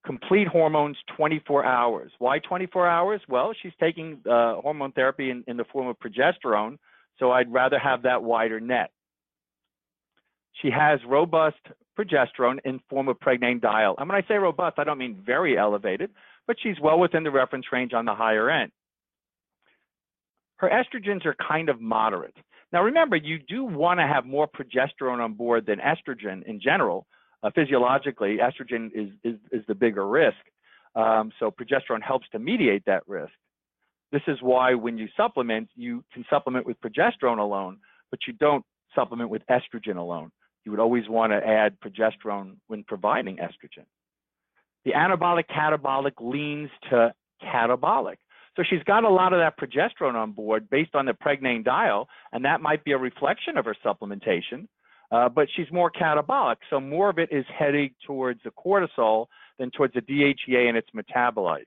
Complete hormones 24 hours. Why 24 hours? Well, she's taking hormone therapy in the form of progesterone, so I'd rather have that wider net. She has robust progesterone in form of pregnenolone. And when I say robust, I don't mean very elevated, but she's well within the reference range on the higher end. Her estrogens are kind of moderate. Now remember, you do want to have more progesterone on board than estrogen in general. Physiologically, estrogen is the bigger risk. So progesterone helps to mediate that risk. This is why when you supplement, you can supplement with progesterone alone, but you don't supplement with estrogen alone. You would always want to add progesterone when providing estrogen. The anabolic catabolic leans to catabolic. So she's got a lot of that progesterone on board based on the pregnenolone, and that might be a reflection of her supplementation, but she's more catabolic. So more of it is heading towards the cortisol than towards the DHEA and its metabolites.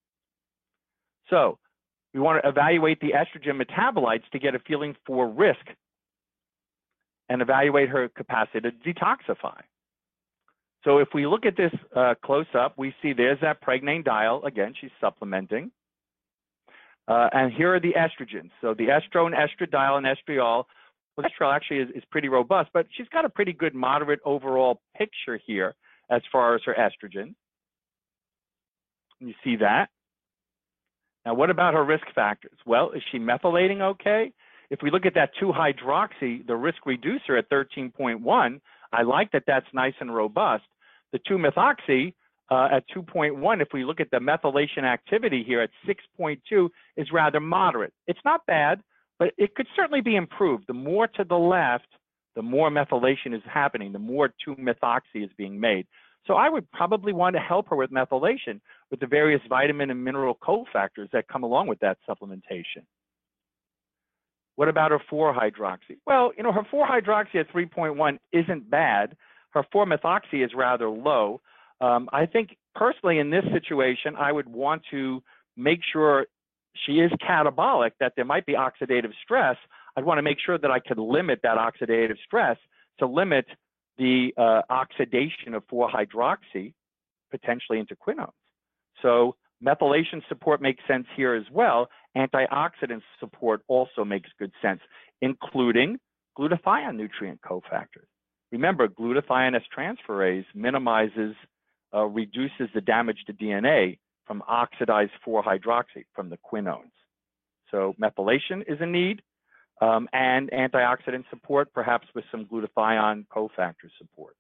So we want to evaluate the estrogen metabolites to get a feeling for risk and evaluate her capacity to detoxify. So if we look at this close up, we see there's that pregnenolone. Again, she's supplementing. And here are the estrogens. So the estrone, estradiol, and estriol. Well, estriol actually is pretty robust, but she's got a pretty good moderate overall picture here as far as her estrogen. You see that. Now, what about her risk factors? Well, is she methylating okay? If we look at that 2-hydroxy, the risk reducer at 13.1, I like that that's nice and robust. The 2-methoxy at 2.1, if we look at the methylation activity here at 6.2, is rather moderate. It's not bad, but it could certainly be improved. The more to the left, the more methylation is happening, the more 2-methoxy is being made. So I would probably want to help her with methylation with the various vitamin and mineral cofactors that come along with that supplementation. What about her 4-hydroxy? Well, you know, her 4-hydroxy at 3.1 isn't bad. Her 4-methoxy is rather low. I think personally in this situation, I would want to make sure she is catabolic, that there might be oxidative stress. I'd want to make sure that I could limit that oxidative stress to limit the oxidation of 4-hydroxy potentially into quinones. So methylation support makes sense here as well. Antioxidant support also makes good sense, including glutathione nutrient cofactors. Remember, glutathione S-transferase minimizes, reduces the damage to DNA from oxidized 4-hydroxy from the quinones. So methylation is a need, and antioxidant support, perhaps with some glutathione cofactor support.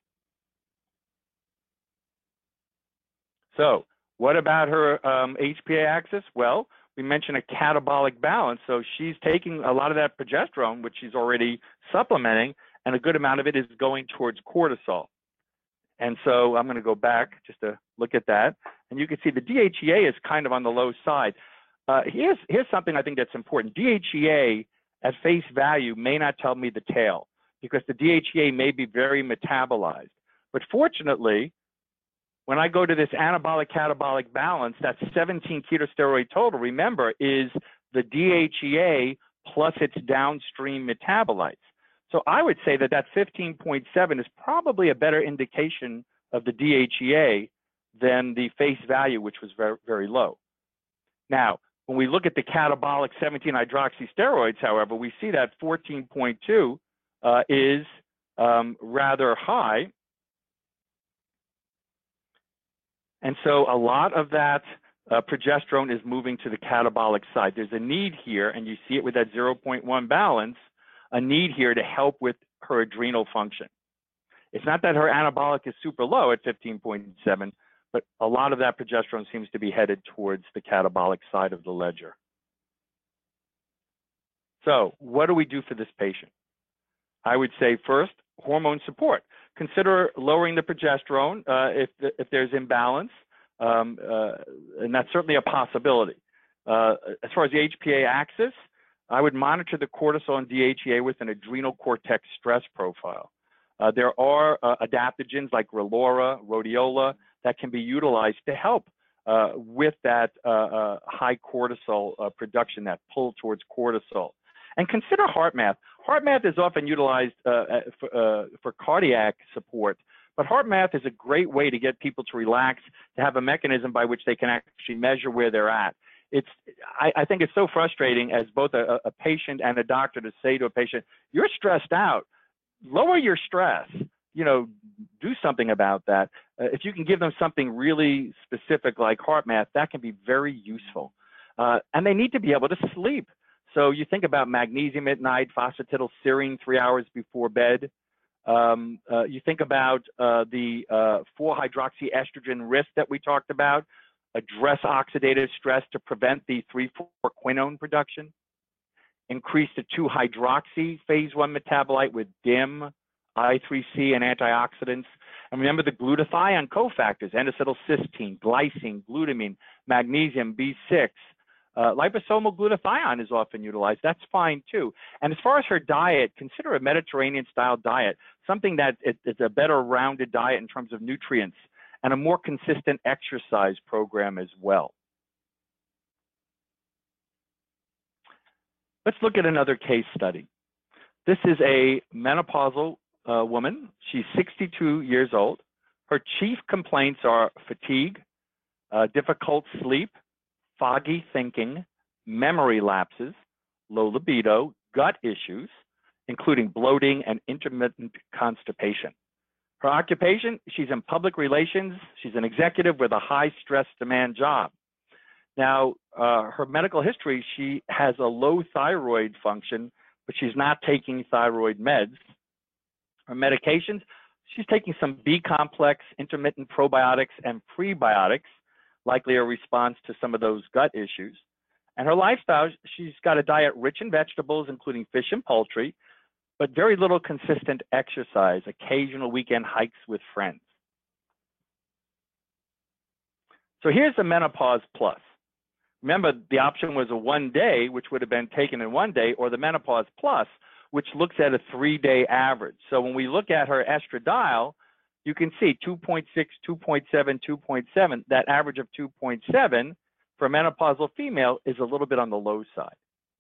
So what about her HPA axis? Well, we mentioned a catabolic balance. So she's taking a lot of that progesterone, which she's already supplementing, and a good amount of it is going towards cortisol. And so I'm going to go back just to look at that. And you can see the DHEA is kind of on the low side. Here's something I think that's important. DHEA at face value may not tell me the tale because the DHEA may be very metabolized. But fortunately, when I go to this anabolic catabolic balance, that 17 ketosteroid total, remember, is the DHEA plus its downstream metabolites. So I would say that that 15.7 is probably a better indication of the DHEA than the face value, which was very, very low. Now, when we look at the catabolic 17-hydroxysteroids, however, we see that 14.2 is rather high. And so a lot of that progesterone is moving to the catabolic side. There's a need here, and you see it with that 0.1 balance, a need here to help with her adrenal function. It's not that her anabolic is super low at 15.7, but a lot of that progesterone seems to be headed towards the catabolic side of the ledger. So what do we do for this patient? I would say first, hormone support. Consider lowering the progesterone if there's imbalance, and that's certainly a possibility. As far as the HPA axis, I would monitor the cortisol and DHEA with an adrenal cortex stress profile. There are adaptogens like Relora, Rhodiola that can be utilized to help with that high cortisol production, that pull towards cortisol. And consider HeartMath. HeartMath is often utilized for cardiac support, But HeartMath is a great way to get people to relax, to have a mechanism by which they can actually measure where they're at. I think it's so frustrating as both a patient and a doctor to say to a patient, you're stressed out, lower your stress, do something about that. If you can give them something really specific like HeartMath, that can be very useful. And they need to be able to sleep. So you think about magnesium at night, phosphatidylserine 3 hours before bed. You think about the 4-hydroxyestrogen risk that we talked about, address oxidative stress to prevent the 3,4-quinone production, increase the 2-hydroxy phase 1 metabolite with DIM, I3C, and antioxidants. And remember the glutathione cofactors, N-acetylcysteine, glycine, glutamine, magnesium, B6. Liposomal glutathione is often utilized. That's fine too. And as far as her diet, consider a Mediterranean-style diet, something that is a better rounded diet in terms of nutrients, and a more consistent exercise program as well. Let's look at another case study. This is a menopausal woman. She's 62 years old. Her chief complaints are fatigue, difficult sleep, foggy thinking, memory lapses, low libido, gut issues, including bloating and intermittent constipation. Her occupation, she's in public relations. She's an executive with a high stress demand job. Now, her medical history, she has a low thyroid function, but she's not taking thyroid meds. Her medications, she's taking some B-complex, intermittent probiotics and prebiotics, likely a response to some of those gut issues. And her lifestyle, she's got a diet rich in vegetables, including fish and poultry, but very little consistent exercise, occasional weekend hikes with friends. So here's the Menopause Plus. Remember, the option was a 1 day, which would have been taken in 1 day, or the Menopause Plus, which looks at a 3-day average. So when we look at her estradiol, you can see 2.6, 2.7, 2.7. That average of 2.7 for a menopausal female is a little bit on the low side.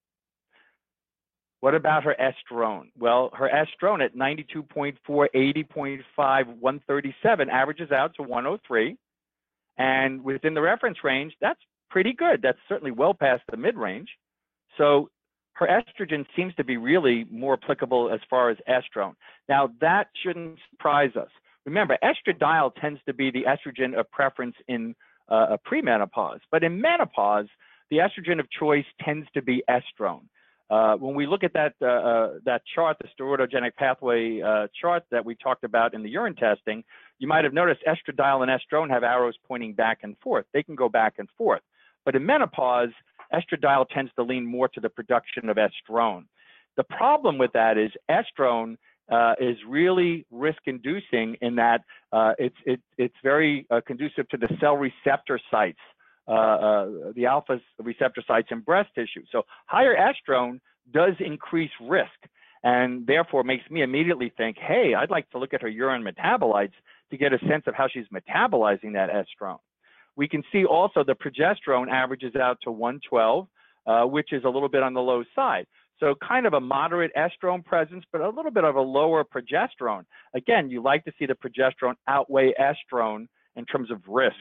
What about her estrone? Well, her estrone at 92.4, 80.5, 137 averages out to 103. And within the reference range, that's pretty good. That's certainly well past the mid-range. So her estrogen seems to be really more applicable as far as estrone. Now, that shouldn't surprise us. Remember, estradiol tends to be the estrogen of preference in premenopause. But in menopause, the estrogen of choice tends to be estrone. When we look at that chart, the steroidogenic pathway chart that we talked about in the urine testing, you might have noticed estradiol and estrone have arrows pointing back and forth. They can go back and forth. But in menopause, estradiol tends to lean more to the production of estrone. The problem with that is estrone is really risk-inducing in that it's very conducive to the cell receptor sites, the alpha receptor sites in breast tissue. So higher estrone does increase risk, and therefore makes me immediately think, hey, I'd like to look at her urine metabolites to get a sense of how she's metabolizing that estrone. We can see also the progesterone averages out to 112, which is a little bit on the low side. So kind of a moderate estrone presence, but a little bit of a lower progesterone. Again, you like to see the progesterone outweigh estrone in terms of risk.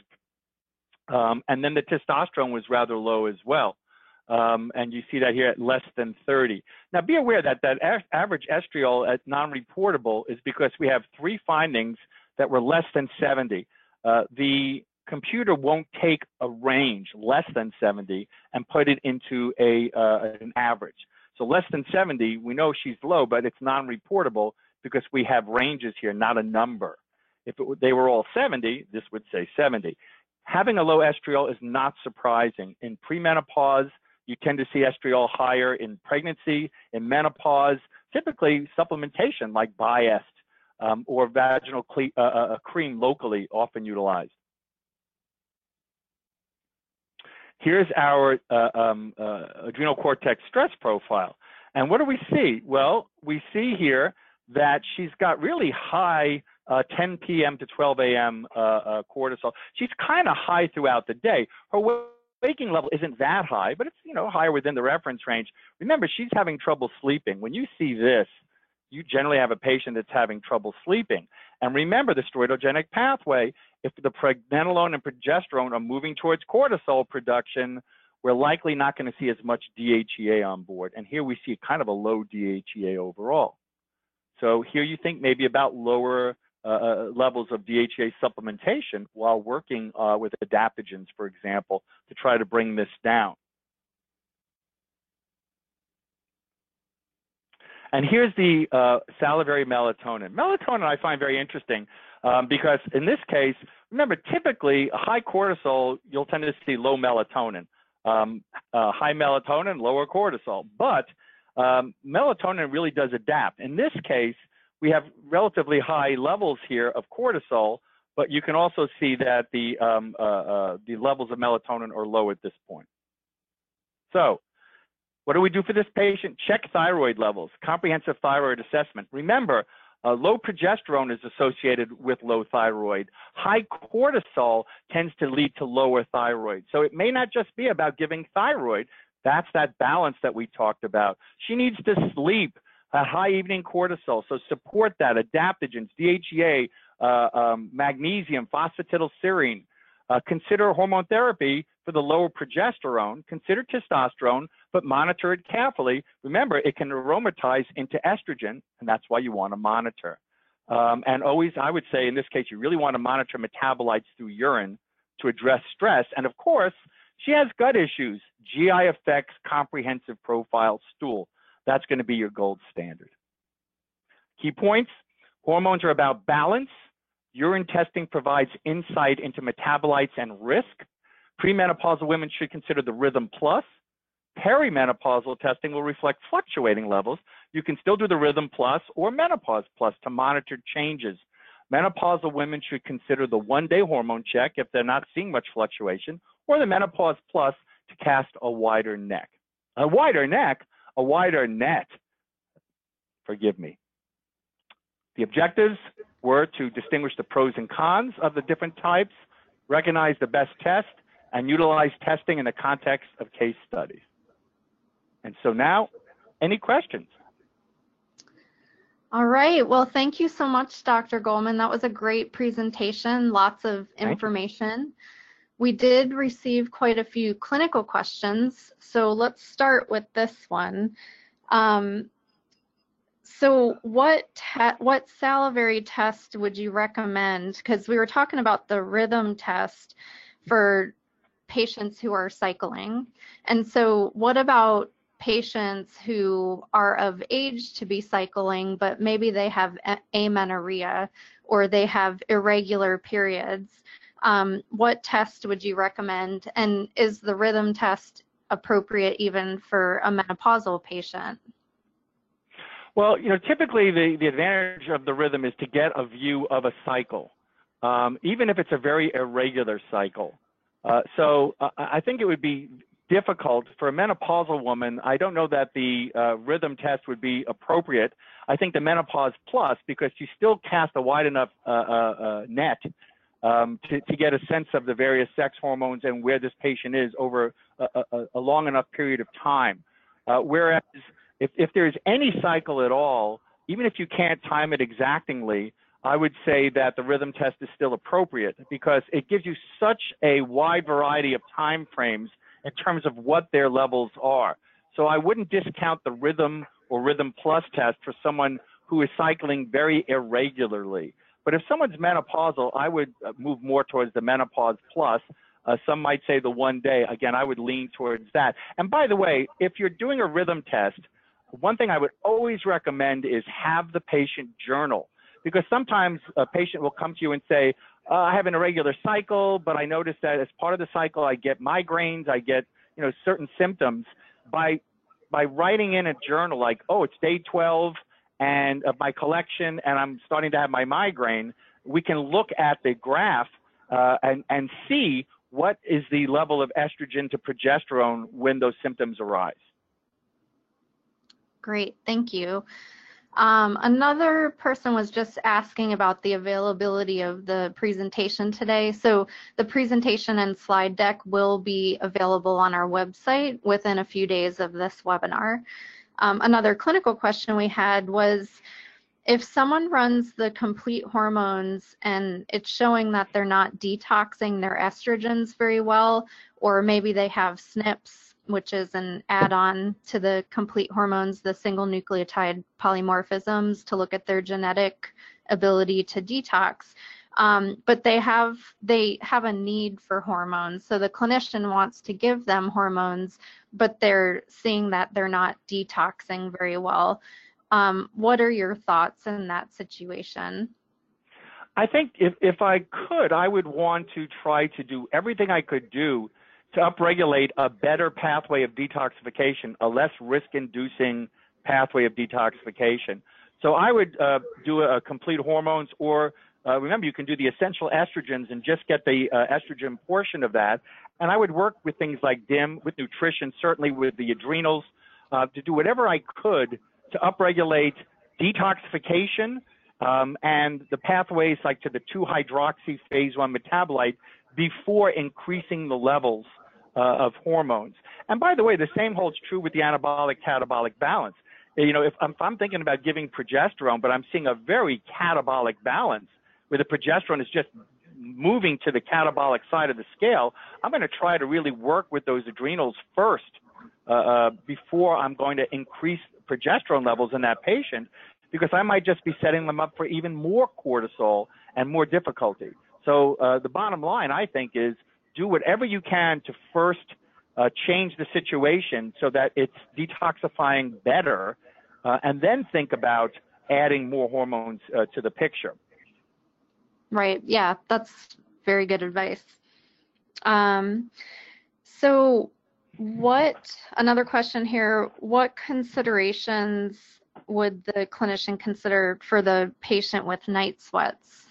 And then the testosterone was rather low as well. And you see that here at less than 30. Now be aware that average estriol at non-reportable is because we have 3 findings that were less than 70. The computer won't take a range less than 70 and put it into an average. So less than 70, we know she's low, but it's non-reportable because we have ranges here, not a number. If they were all 70, this would say 70. Having a low estriol is not surprising. In premenopause, you tend to see estriol higher. In pregnancy, in menopause, typically supplementation like Biest or vaginal cream locally often utilized. Here's our adrenal cortex stress profile. And what do we see? Well, we see here that she's got really high 10 p.m. to 12 a.m. Cortisol. She's kind of high throughout the day. Her waking level isn't that high, but it's higher within the reference range. Remember, she's having trouble sleeping. When you see this, you generally have a patient that's having trouble sleeping. And remember the steroidogenic pathway, if the pregnenolone and progesterone are moving towards cortisol production, we're likely not going to see as much DHEA on board. And here we see kind of a low DHEA overall. So here you think maybe about lower levels of DHEA supplementation while working with adaptogens, for example, to try to bring this down. And here's the salivary melatonin. Melatonin I find very interesting because in this case, remember, typically high cortisol, you'll tend to see low melatonin. High melatonin, lower cortisol. But melatonin really does adapt. In this case, we have relatively high levels here of cortisol, but you can also see that the levels of melatonin are low at this point. So what do we do for this patient? Check thyroid levels, comprehensive thyroid assessment. Remember, low progesterone is associated with low thyroid. High cortisol tends to lead to lower thyroid. So it may not just be about giving thyroid. That's that balance that we talked about. She needs to sleep, high evening cortisol. So support that, adaptogens, DHEA, magnesium, phosphatidylserine. Consider hormone therapy for the lower progesterone. Consider testosterone, but monitor it carefully. Remember, it can aromatize into estrogen, and that's why you want to monitor. And always, I would say, in this case, you really want to monitor metabolites through urine to address stress. And of course, she has gut issues, GI effects, comprehensive profile, stool. That's going to be your gold standard. Key points: hormones are about balance. Urine testing provides insight into metabolites and risk. Premenopausal women should consider the Rhythm Plus. Perimenopausal testing will reflect fluctuating levels. You can still do the Rhythm Plus or Menopause Plus to monitor changes. Menopausal women should consider the one-day hormone check if they're not seeing much fluctuation, or the Menopause Plus to cast a wider neck. A wider neck, a wider net, forgive me. The objectives were to distinguish the pros and cons of the different types, recognize the best test, and utilize testing in the context of case studies. And so now, any questions? All right. Well, thank you so much, Dr. Goldman. That was a great presentation, lots of information. We did receive quite a few clinical questions, so let's start with this one. So what salivary test would you recommend? Because we were talking about the Rhythm test for patients who are cycling. And so what about patients who are of age to be cycling, but maybe they have amenorrhea or they have irregular periods? What test would you recommend? And is the Rhythm test appropriate even for a menopausal patient? Well, you know, typically the advantage of the Rhythm is to get a view of a cycle, even if it's a very irregular cycle. So I think it would be difficult for a menopausal woman. I don't know that the Rhythm test would be appropriate. I think the Menopause Plus, because you still cast a wide enough net to get a sense of the various sex hormones and where this patient is over a long enough period of time. Whereas if there's any cycle at all, even if you can't time it exactingly, I would say that the Rhythm test is still appropriate because it gives you such a wide variety of time frames in terms of what their levels are. So I wouldn't discount the Rhythm or Rhythm Plus test for someone who is cycling very irregularly. But if someone's menopausal, I would move more towards the Menopause Plus. Some might say the one day. Again, I would lean towards that. And by the way, if you're doing a Rhythm test, one thing I would always recommend is have the patient journal, because sometimes a patient will come to you and say, I have an irregular cycle, but I notice that as part of the cycle, I get migraines, I get, you know, certain symptoms. By writing in a journal like, oh, it's day 12 and of my collection and I'm starting to have my migraine, we can look at the graph and see what is the level of estrogen to progesterone when those symptoms arise. Great, thank you. Another person was just asking about the availability of the presentation today. So the presentation and slide deck will be available on our website within a few days of this webinar. Another clinical question we had was, if someone runs the complete hormones and it's showing that they're not detoxing their estrogens very well, or maybe they have SNPs, which is an add-on to the complete hormones, the single nucleotide polymorphisms, to look at their genetic ability to detox. But they have a need for hormones. So the clinician wants to give them hormones, but they're seeing that they're not detoxing very well. What are your thoughts in that situation? I think if I could, I would want to try to do everything I could do to upregulate a better pathway of detoxification, a less risk-inducing pathway of detoxification. So I would do a complete hormones, or remember, you can do the essential estrogens and just get the estrogen portion of that. And I would work with things like DIM, with nutrition, certainly with the adrenals, to do whatever I could to upregulate detoxification and the pathways like to the 2-hydroxy phase 1 metabolite before increasing the levels of hormones. And by the way, the same holds true with the anabolic-catabolic balance. You know, if I'm thinking about giving progesterone, but I'm seeing a very catabolic balance where the progesterone is just moving to the catabolic side of the scale, I'm going to try to really work with those adrenals first before I'm going to increase progesterone levels in that patient, because I might just be setting them up for even more cortisol and more difficulty. So the bottom line, I think, is do whatever you can to first change the situation so that it's detoxifying better, and then think about adding more hormones to the picture. Right. Yeah, that's very good advice. So another question here, what considerations would the clinician consider for the patient with night sweats?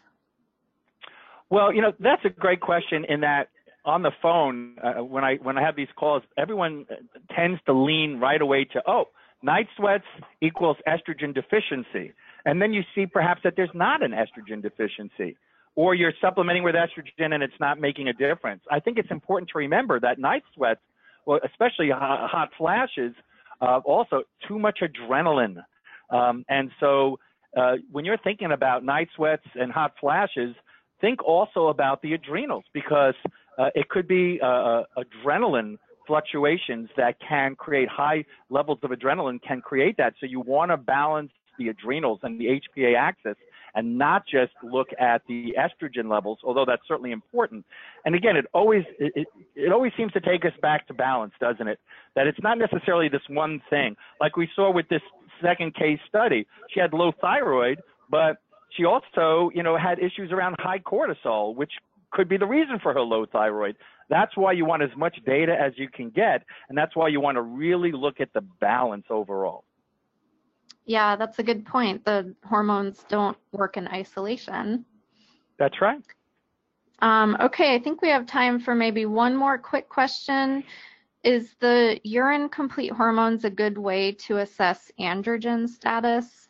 Well, you know, that's a great question, in that on the phone, when I have these calls, everyone tends to lean right away to, oh, night sweats equals estrogen deficiency. And then you see perhaps that there's not an estrogen deficiency, or you're supplementing with estrogen and it's not making a difference. I think it's important to remember that night sweats, well, especially hot flashes, also too much adrenaline. And so when you're thinking about night sweats and hot flashes, think also about the adrenals, because it could be adrenaline fluctuations that can create high levels of adrenaline, can create that. So you want to balance the adrenals and the HPA axis and not just look at the estrogen levels, although that's certainly important. And again, it always seems to take us back to balance, doesn't it? That it's not necessarily this one thing. Like we saw with this second case study, she had low thyroid, but she also, you know, had issues around high cortisol, which could be the reason for her low thyroid. That's why you want as much data as you can get, and that's why you want to really look at the balance overall. Yeah, that's a good point. The hormones don't work in isolation. That's right. Okay, I think we have time for maybe one more quick question. Is the urine complete hormones a good way to assess androgen status?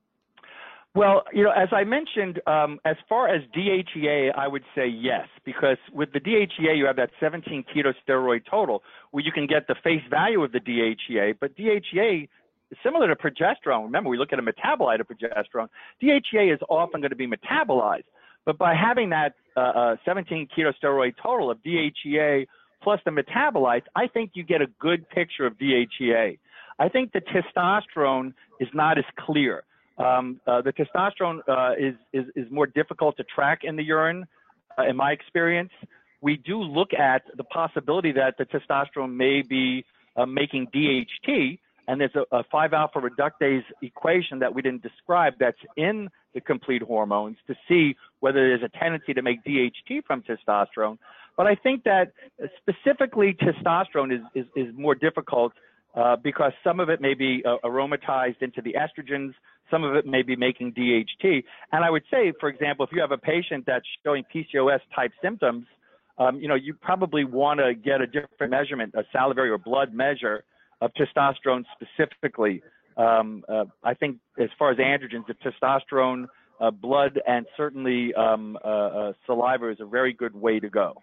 Well, you know, as I mentioned, as far as DHEA, I would say yes, because with the DHEA, you have that 17 keto steroid total where you can get the face value of the DHEA, but DHEA is similar to progesterone. Remember, we look at a metabolite of progesterone. DHEA is often going to be metabolized, but by having that 17 keto steroid total of DHEA plus the metabolites, I think you get a good picture of DHEA. I think the testosterone is not as clear. The testosterone is more difficult to track in the urine, in my experience. We do look at the possibility that the testosterone may be making DHT, and there's a 5-alpha reductase equation that we didn't describe that's in the complete hormones to see whether there's a tendency to make DHT from testosterone. But I think that specifically testosterone is more difficult because some of it may be aromatized into the estrogens, some of it may be making DHT. And I would say, for example, if you have a patient that's showing PCOS type symptoms, you know, you probably want to get a different measurement, a salivary or blood measure of testosterone specifically. I think as far as androgens, the testosterone, blood, and certainly saliva is a very good way to go.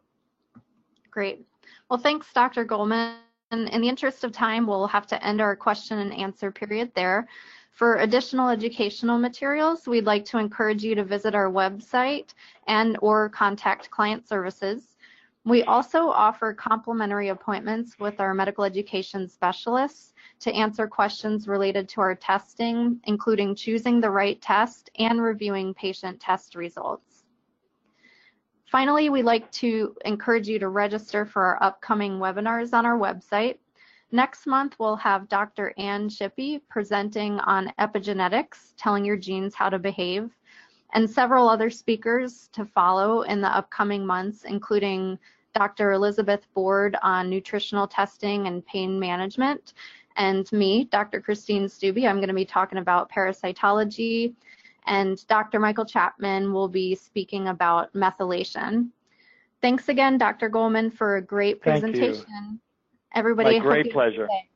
Great. Well, thanks, Dr. Goldman. In the interest of time, we'll have to end our question and answer period there. For additional educational materials, we'd like to encourage you to visit our website and/or contact client services. We also offer complimentary appointments with our medical education specialists to answer questions related to our testing, including choosing the right test and reviewing patient test results. Finally, we'd like to encourage you to register for our upcoming webinars on our website. Next month, we'll have Dr. Ann Shippey presenting on epigenetics, telling your genes how to behave, and several other speakers to follow in the upcoming months, including Dr. Elizabeth Board on nutritional testing and pain management, and me, Dr. Christine Stubbe. I'm going to be talking about parasitology, and Dr. Michael Chapman will be speaking about methylation. Thanks again, Dr. Goldman, for a great presentation. Thank you. Everybody, My great pleasure.